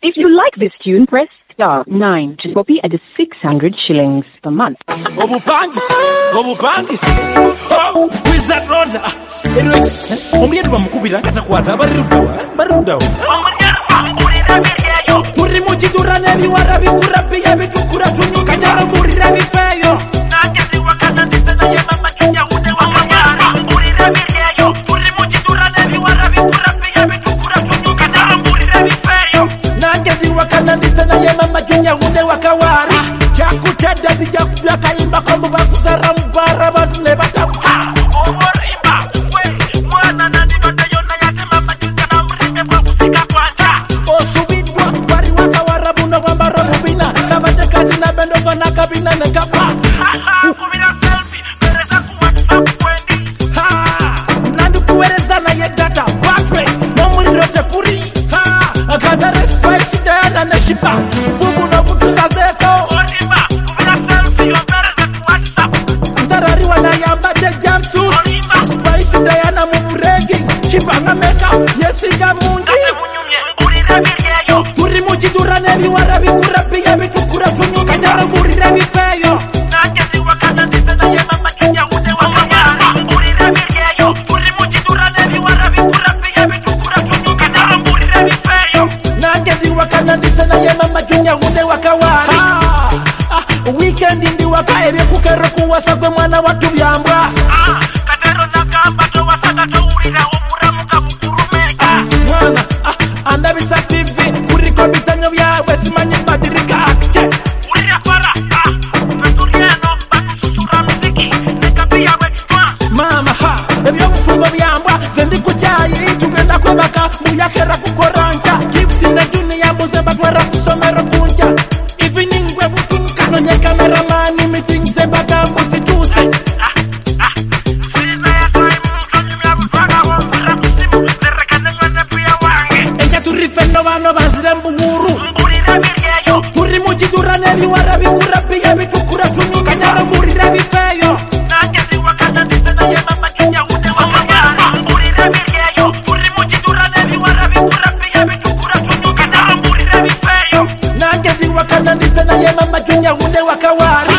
If you like this tune, press *9 to copy at 600 shillings per month. Wizard Road. Omuyedi bamukubira katakwata barirudawa. Turi mukidura n'ebiwara bikura biye bitukura tunyuka nyara murira bifeyo. Nagezi wakana ndisena ye mama kinya ude wakanyara murira bifeyo. Turi mukidura n'ebiwara bikura biye bitukura tunyuka nyara murira bifeyo. Nagezi wakana ndisena ye mama kinya ude wakawari. Chakutenda bijja kayimba kombo bakuzara mbara batule batamuka. Kabina na kapa kumira selfie pereza ku WhatsApp wendi nandu kuwereza na ye data battery no muri rote kuri akadare spice dana na shipa bubu no kutuka zeko oliva kumira selfie yo pereza ku WhatsApp ndarari wana yamba de jumpsuit oliva spice dana mu buregi shipa na makeup yesiga mungi urira biriyo turi mu kidura n'ebiwara bikura biye bitukura tunyuka nyara murira bifeyo nagezi wakana ndisena ye mama kinya ude wakanyara murira biriyo turi mu kidura n'ebiwara bikura biye bitukura tunyuka nyara murira bifeyo nagezi wakana ndisena ye mama kinya ude wakawari weekend ndi wakaebye kukero kuwasagwe mwana watu byambwa kadero nakamba to wasaka to urira omuramuka kukurumeka mwana andabisa TV kuriko bizanyo byawe simanye badirika akche urira para peturiano bakususura muziki nekabiya wetwa mama ebyo mfungo byambwa zendi kuchayi tugenda kwebaka muyakera kukoranja gift na dunia mbuze batwara kusomero kunja evening we butuka no nye cameraman meeting se baka musituse Fendo bano bazira mbuguru mburira biriyo turi mu kidura n'ebiwara bikura biye bitukura tunyuka nyara murira bifeyo nagezi wakana ndisena ye mama kinya ude wakanyara mburira biriyo turi mu kidura n'ebiwara bikura biye bitukura tunyuka nyara murira bifeyo nagezi wakana ndisena ye mama kinya ude wakawara